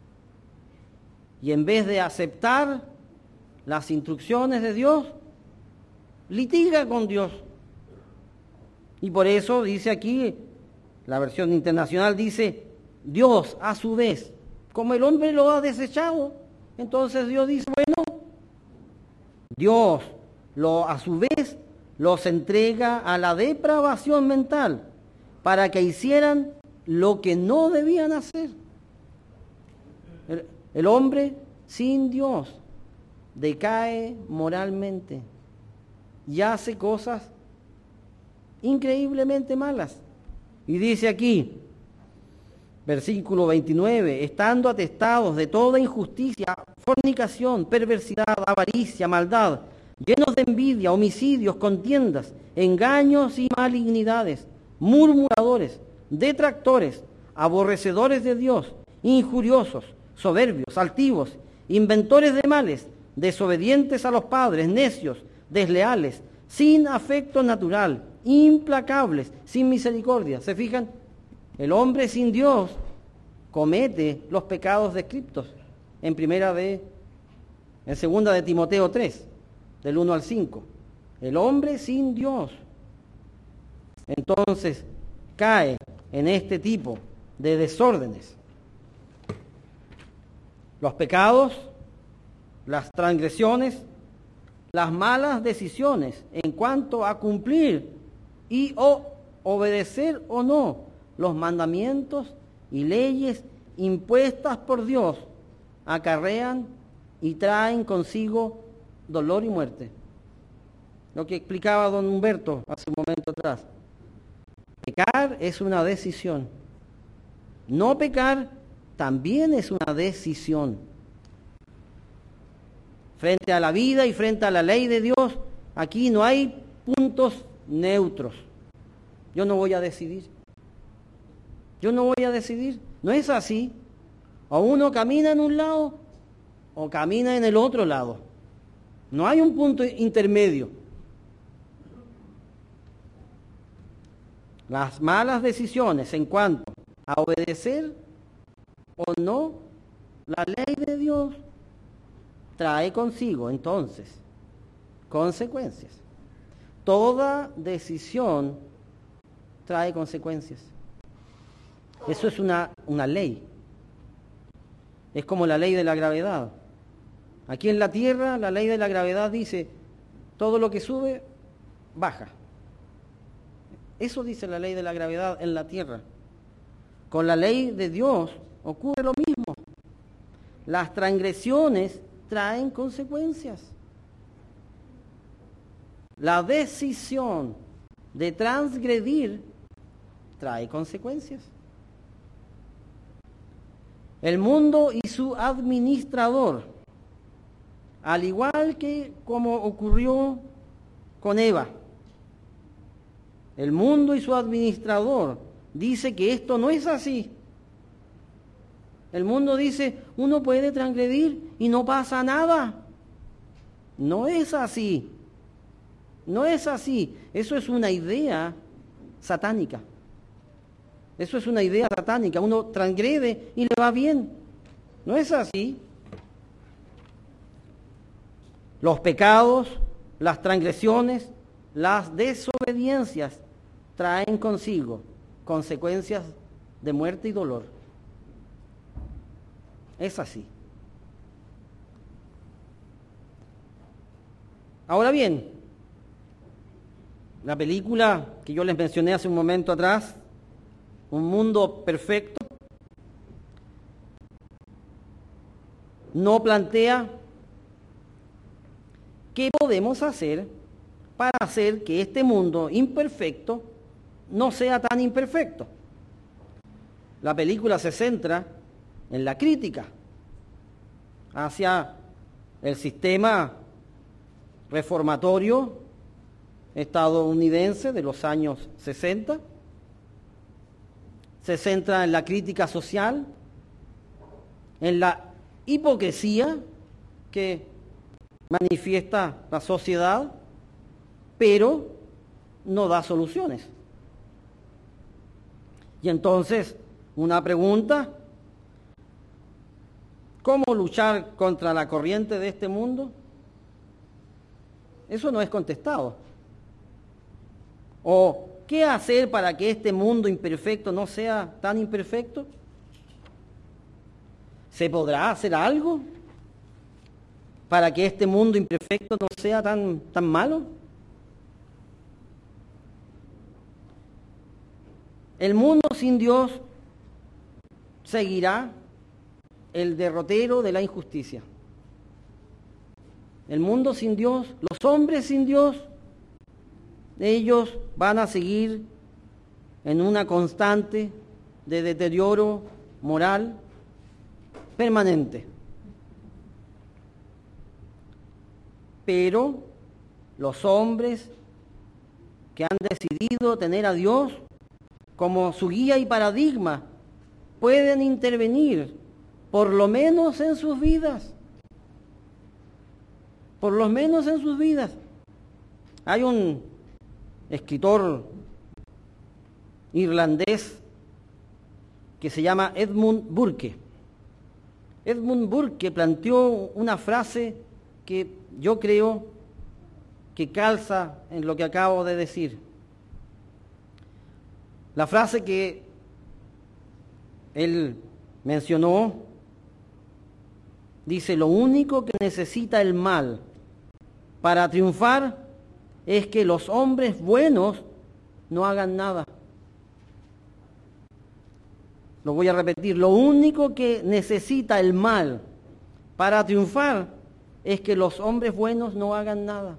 Y en vez de aceptar las instrucciones de Dios, litiga con Dios. Y por eso dice aquí, la versión internacional dice, Dios a su vez, como el hombre lo ha desechado, entonces Dios dice, bueno, Dios a su vez los entrega a la depravación mental para que hicieran lo que no debían hacer. El hombre sin Dios decae moralmente y hace cosas increíblemente malas. Y dice aquí, versículo 29, estando atestados de toda injusticia, fornicación, perversidad, avaricia, maldad, llenos de envidia, homicidios, contiendas, engaños y malignidades, murmuradores, detractores, aborrecedores de Dios, injuriosos, soberbios, altivos, inventores de males, desobedientes a los padres, necios, desleales, sin afecto natural, implacables, sin misericordia. ¿Se fijan? El hombre sin Dios comete los pecados descritos en segunda de Timoteo 3, del 1 al 5. El hombre sin Dios, entonces, cae en este tipo de desórdenes. Los pecados, las transgresiones, las malas decisiones en cuanto a cumplir y o obedecer o no los mandamientos y leyes impuestas por Dios acarrean y traen consigo dolor y muerte. Lo que explicaba don Humberto hace un momento atrás. Pecar es una decisión. No pecar también es una decisión. Frente a la vida y frente a la ley de Dios, aquí no hay puntos neutros. Yo no voy a decidir. Yo no voy a decidir. No es así. O uno camina en un lado o camina en el otro lado. No hay un punto intermedio. Las malas decisiones en cuanto a obedecer o no la ley de Dios trae consigo entonces consecuencias. Toda decisión trae consecuencias. Eso es una ley. Es como la ley de la gravedad. Aquí en la Tierra la ley de la gravedad dice todo lo que sube, baja. Eso dice la ley de la gravedad en la Tierra. Con la ley de Dios ocurre lo mismo. Las transgresiones traen consecuencias. La decisión de transgredir trae consecuencias. El mundo y su administrador, al igual que como ocurrió con Eva, el mundo y su administrador dice que esto no es así. El mundo dice, uno puede transgredir y no pasa nada. No es así. No es así. Eso es una idea satánica. Eso es una idea satánica. Uno transgrede y le va bien. No es así. Los pecados, las transgresiones, las desobediencias traen consigo consecuencias de muerte y dolor. Es así. Ahora bien, la película que yo les mencioné hace un momento atrás, Un mundo perfecto, no plantea qué podemos hacer para hacer que este mundo imperfecto no sea tan imperfecto. La película se centra en la crítica hacia el sistema reformatorio estadounidense de los años 60. Se centra en la crítica social, en la hipocresía que manifiesta la sociedad, pero no da soluciones. Y entonces, una pregunta: ¿cómo luchar contra la corriente de este mundo? Eso no es contestado. ¿O qué hacer para que este mundo imperfecto no sea tan imperfecto? ¿Se podrá hacer algo para que este mundo imperfecto no sea tan malo? El mundo sin Dios seguirá el derrotero de la injusticia. El mundo sin Dios, los hombres sin Dios, ellos van a seguir en una constante de deterioro moral permanente. Pero los hombres que han decidido tener a Dios como su guía y paradigma pueden intervenir, por lo menos en sus vidas. Por lo menos en sus vidas. Hay un escritor irlandés que se llama Edmund Burke. Edmund Burke planteó una frase que yo creo que calza en lo que acabo de decir. La frase que él mencionó dice: lo único que necesita el mal para triunfar es que los hombres buenos no hagan nada. Lo voy a repetir: lo único que necesita el mal para triunfar es que los hombres buenos no hagan nada.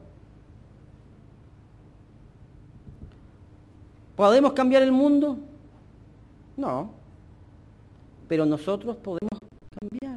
¿Podemos cambiar el mundo? No, pero nosotros podemos cambiar.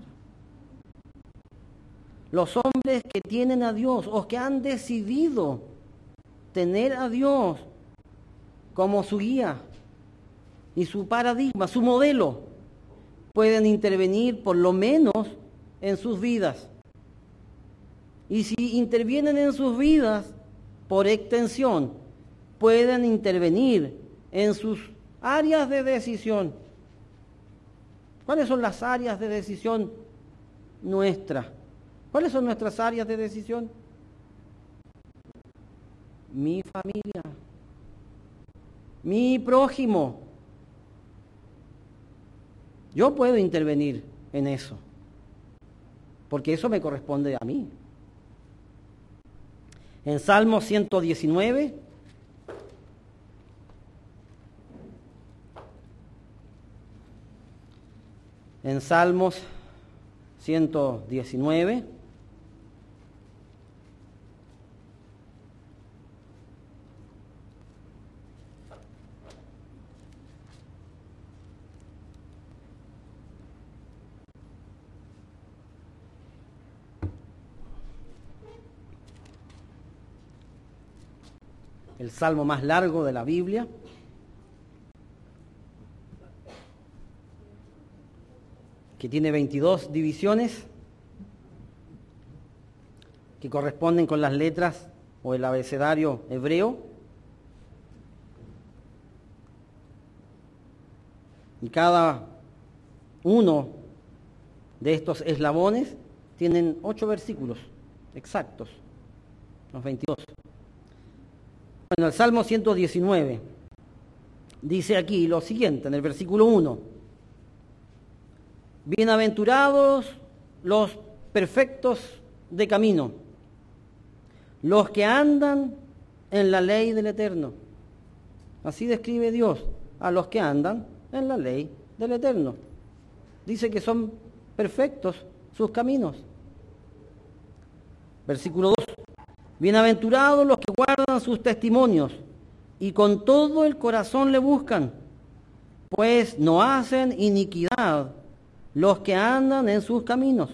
Los hombres que tienen a Dios o que han decidido tener a Dios como su guía y su paradigma, su modelo, pueden intervenir por lo menos en sus vidas. Y si intervienen en sus vidas, por extensión, pueden intervenir en sus áreas de decisión. ¿Cuáles son las áreas de decisión nuestras? ¿Cuáles son nuestras áreas de decisión? Mi familia, mi prójimo. Yo puedo intervenir en eso, porque eso me corresponde a mí. En Salmo 119, en Salmos 119, el salmo más largo de la Biblia, que tiene 22 divisiones que corresponden con las letras o el abecedario hebreo. Y cada uno de estos eslabones tienen 8 versículos exactos, los 22. Bueno, el Salmo 119 dice aquí lo siguiente, en el versículo 1: bienaventurados los perfectos de camino, los que andan en la ley del Eterno. Así describe Dios a los que andan en la ley del Eterno. Dice que son perfectos sus caminos. Versículo 2: bienaventurados los que guardan sus testimonios y con todo el corazón le buscan, pues no hacen iniquidad los que andan en sus caminos.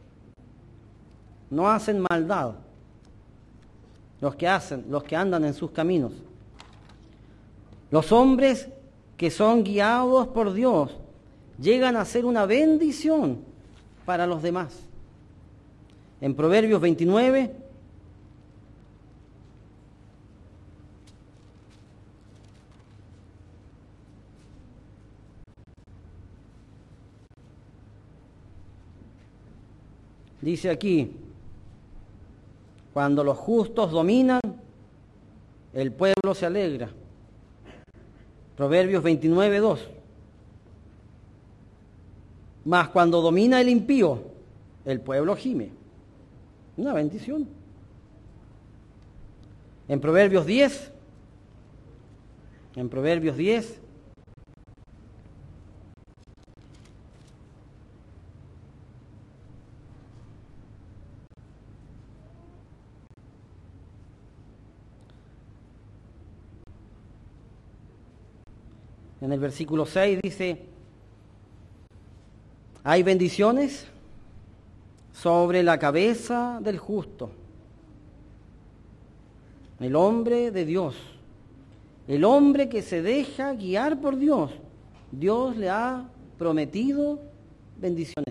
No hacen maldad los que andan en sus caminos. Los hombres que son guiados por Dios llegan a ser una bendición para los demás. En Proverbios 29, dice aquí: cuando los justos dominan, el pueblo se alegra. Proverbios 29, 2. Mas cuando domina el impío, el pueblo gime. Una bendición. En Proverbios 10, en el versículo 6 dice: hay bendiciones sobre la cabeza del justo, el hombre de Dios, el hombre que se deja guiar por Dios. Dios le ha prometido bendiciones.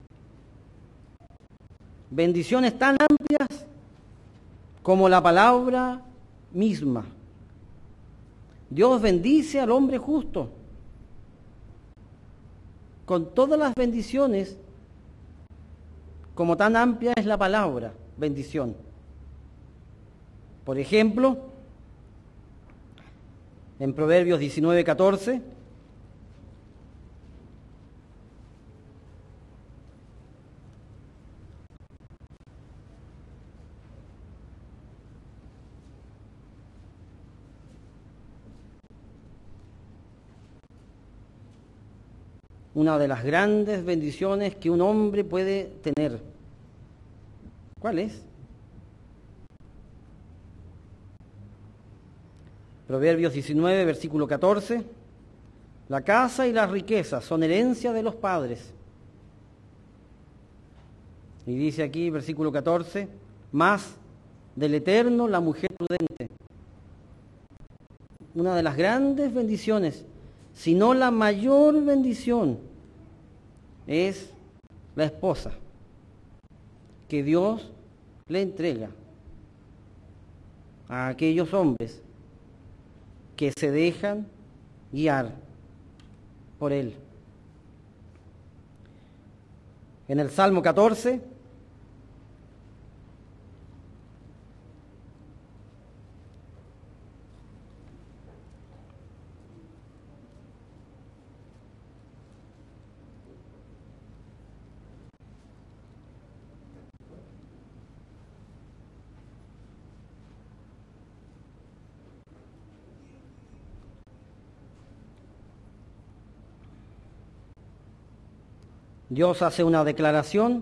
Bendiciones tan amplias como la palabra misma. Dios bendice al hombre justo. con todas las bendiciones, como tan amplia es la palabra bendición. Por ejemplo, en Proverbios 19:14, una de las grandes bendiciones que un hombre puede tener. ¿Cuál es? Proverbios 19, versículo 14. La casa y las riquezas son herencia de los padres. Y dice aquí, versículo 14, más del Eterno la mujer prudente. Una de las grandes bendiciones, si no la mayor bendición, es la esposa que Dios le entrega a aquellos hombres que se dejan guiar por Él. En el Salmo 14, Dios hace una declaración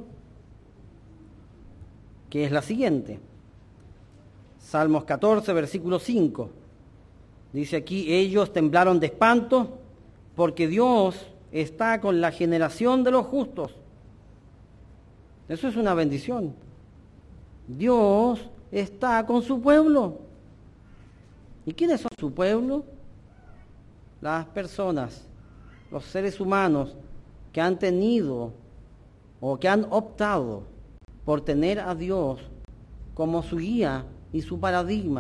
que es la siguiente. Salmos 14, versículo 5. Dice aquí, ellos temblaron de espanto porque Dios está con la generación de los justos. Eso es una bendición. Dios está con su pueblo. ¿Y quiénes son su pueblo? Las personas, los seres humanos que han tenido o que han optado por tener a Dios como su guía y su paradigma.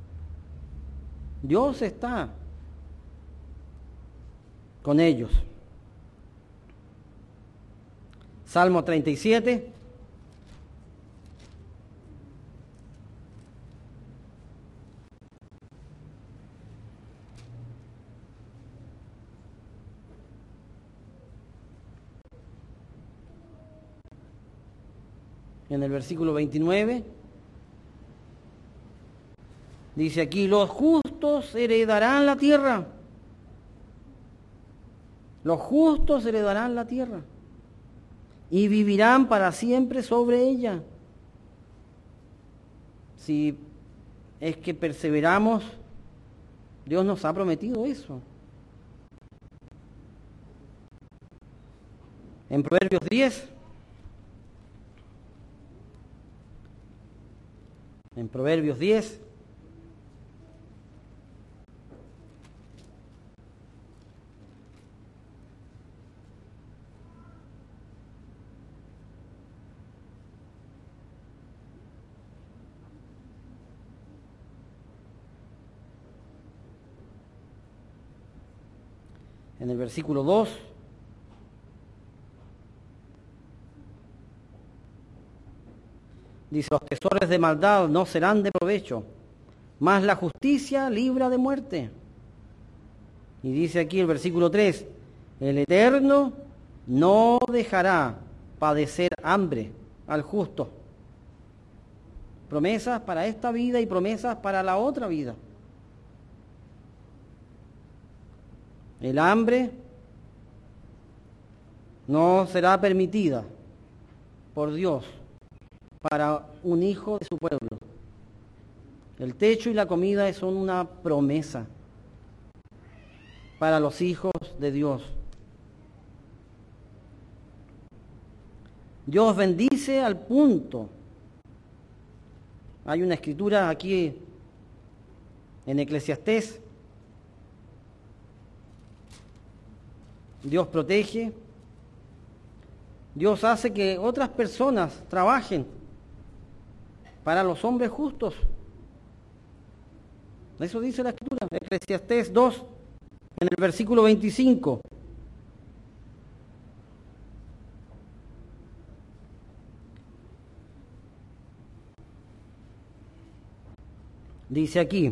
Dios está con ellos. Salmo 37. En el versículo 29, dice aquí, los justos heredarán la tierra. Los justos heredarán la tierra y vivirán para siempre sobre ella. Si es que perseveramos, Dios nos ha prometido eso. En Proverbios 10, en Proverbios 10, en el versículo 2, dice, los tesoros de maldad no serán de provecho, mas la justicia libra de muerte. Y dice aquí el versículo 3, el Eterno no dejará padecer hambre al justo. Promesas para esta vida y promesas para la otra vida. El hambre no será permitida por Dios para un hijo de su pueblo. El techo y la comida son una promesa para los hijos de Dios. Dios bendice al punto. Hay una escritura aquí en Eclesiastés. Dios protege. Dios hace que otras personas trabajen para los hombres justos. Eso dice la escritura, Eclesiastés 2, en el versículo 25. Dice aquí,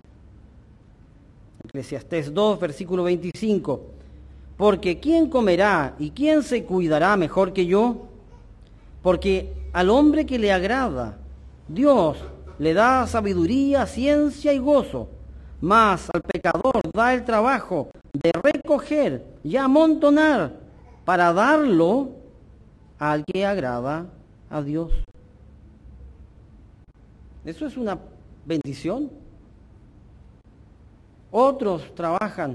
Eclesiastés 2, versículo 25, porque ¿quién comerá y quién se cuidará mejor que yo? Porque al hombre que le agrada, Dios le da sabiduría, ciencia y gozo, mas al pecador da el trabajo de recoger y amontonar para darlo al que agrada a Dios. Eso es una bendición. Otros trabajan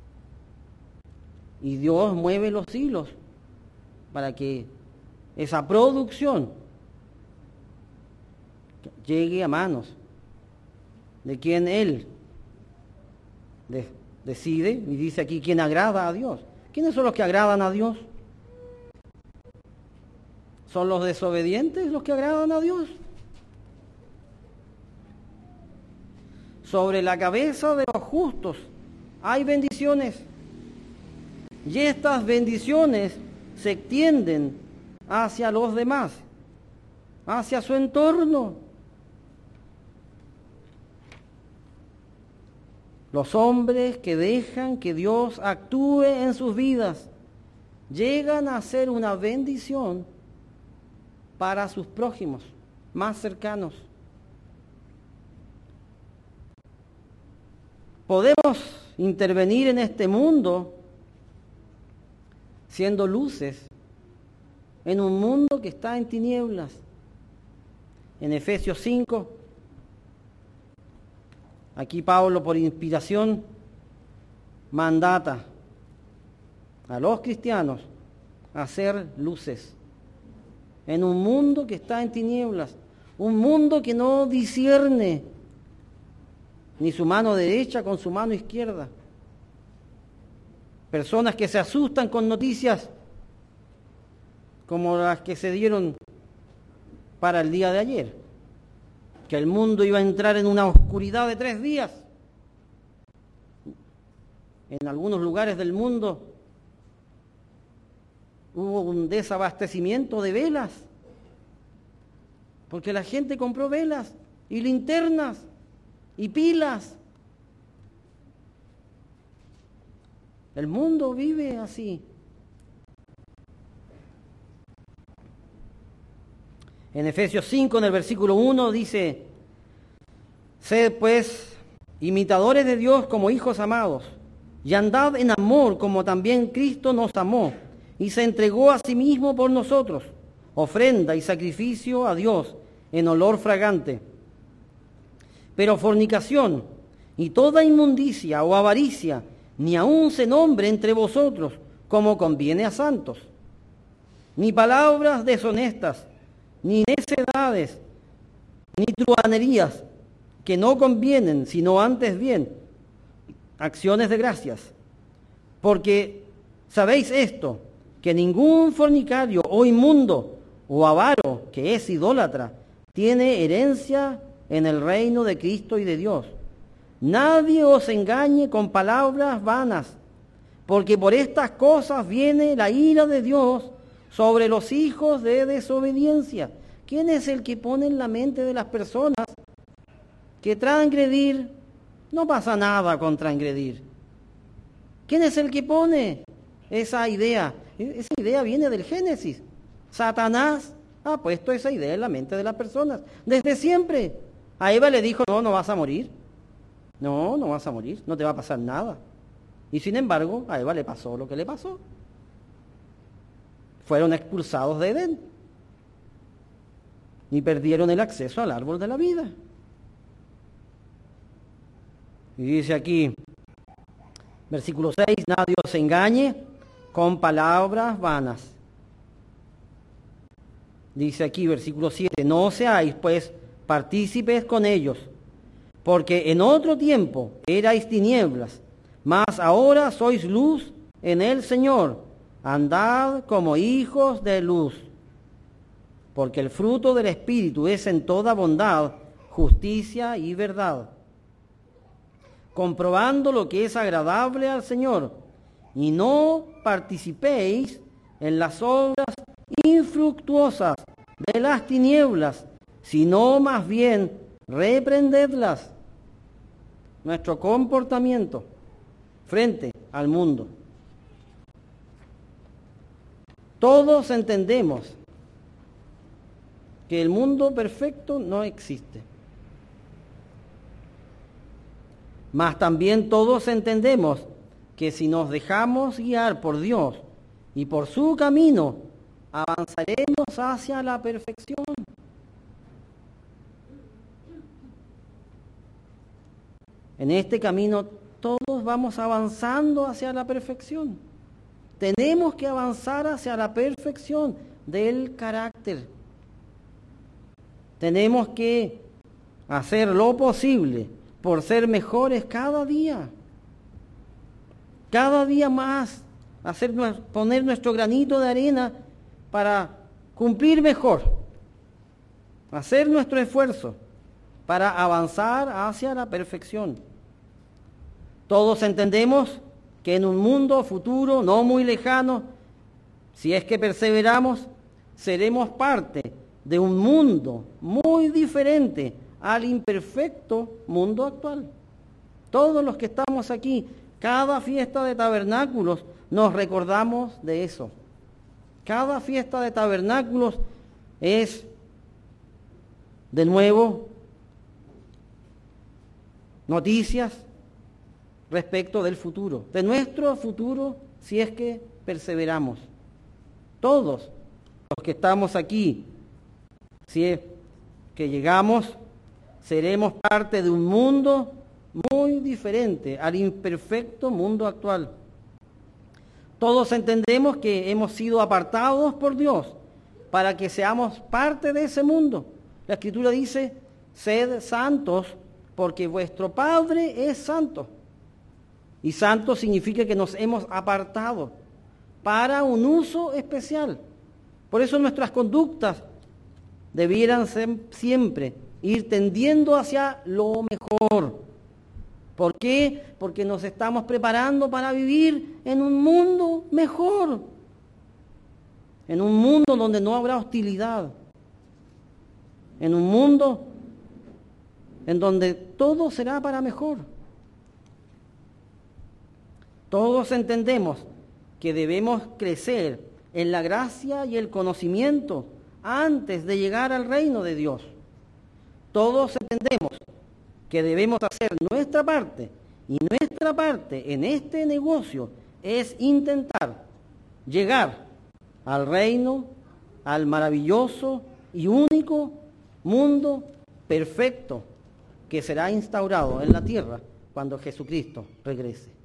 y Dios mueve los hilos para que esa producción llegue a manos de quien Él decide, y dice aquí, quien agrada a Dios. ¿Quiénes son los que agradan a Dios? ¿Son los desobedientes los que agradan a Dios? Sobre la cabeza de los justos hay bendiciones, y estas bendiciones se extienden hacia los demás, hacia su entorno. Los hombres que dejan que Dios actúe en sus vidas llegan a ser una bendición para sus prójimos más cercanos. Podemos intervenir en este mundo siendo luces en un mundo que está en tinieblas. En Efesios 5, aquí Pablo, por inspiración, mandata a los cristianos a ser luces en un mundo que está en tinieblas, un mundo que no discierne ni su mano derecha con su mano izquierda. Personas que se asustan con noticias como las que se dieron para el día de ayer, que el mundo iba a entrar en una oscuridad de 3 días. En algunos lugares del mundo hubo un desabastecimiento de velas, porque la gente compró velas y linternas y pilas. El mundo vive así. En Efesios 5, en el versículo 1, dice: sed pues imitadores de Dios como hijos amados, y andad en amor como también Cristo nos amó, y se entregó a sí mismo por nosotros, ofrenda y sacrificio a Dios en olor fragante. Pero fornicación y toda inmundicia o avaricia, ni aun se nombre entre vosotros como conviene a santos, ni palabras deshonestas, ni necedades, ni truhanerías, que no convienen, sino antes bien acciones de gracias. Porque sabéis esto, que ningún fornicario o inmundo o avaro, que es idólatra, tiene herencia en el reino de Cristo y de Dios. Nadie os engañe con palabras vanas, porque por estas cosas viene la ira de Dios sobre los hijos de desobediencia. ¿Quién es el que pone en la mente de las personas que transgredir? No pasa nada con transgredir. ¿Quién es el que pone esa idea? Esa idea viene del Génesis. Satanás ha puesto esa idea en la mente de las personas desde siempre. A Eva le dijo: no vas a morir. No vas a morir, no te va a pasar nada. Y sin embargo, a Eva le pasó lo que le pasó. Fueron expulsados de Edén y perdieron el acceso al árbol de la vida. Y dice aquí, versículo 6, nadie os engañe con palabras vanas. Dice aquí, versículo 7, no seáis pues partícipes con ellos, porque en otro tiempo erais tinieblas, mas ahora sois luz en el Señor. Andad como hijos de luz, porque el fruto del Espíritu es en toda bondad, justicia y verdad, comprobando lo que es agradable al Señor, y no participéis en las obras infructuosas de las tinieblas, sino más bien reprendedlas, nuestro comportamiento frente al mundo. Todos entendemos que el mundo perfecto no existe. Mas también todos entendemos que si nos dejamos guiar por Dios y por su camino, avanzaremos hacia la perfección. En este camino todos vamos avanzando hacia la perfección. Tenemos que avanzar hacia la perfección del carácter. Tenemos que hacer lo posible por ser mejores cada día más, poner nuestro granito de arena para cumplir mejor, hacer nuestro esfuerzo para avanzar hacia la perfección. Todos entendemos que en un mundo futuro no muy lejano, si es que perseveramos, seremos parte de un mundo muy diferente al imperfecto mundo actual. Todos los que estamos aquí, cada fiesta de tabernáculos, nos recordamos de eso. Cada fiesta de tabernáculos es, de nuevo, noticias respecto del futuro, de nuestro futuro, si es que perseveramos. Todos los que estamos aquí, si es que llegamos, seremos parte de un mundo muy diferente al imperfecto mundo actual. Todos entendemos que hemos sido apartados por Dios para que seamos parte de ese mundo. La Escritura dice, sed santos porque vuestro Padre es santo. Y santo significa que nos hemos apartado para un uso especial. Por eso nuestras conductas debieran siempre ir tendiendo hacia lo mejor. ¿Por qué? Porque nos estamos preparando para vivir en un mundo mejor, en un mundo donde no habrá hostilidad, en un mundo en donde todo será para mejor. Todos entendemos que debemos crecer en la gracia y el conocimiento antes de llegar al reino de Dios. Todos entendemos que debemos hacer nuestra parte, y nuestra parte en este negocio es intentar llegar al reino, al maravilloso y único mundo perfecto que será instaurado en la tierra cuando Jesucristo regrese.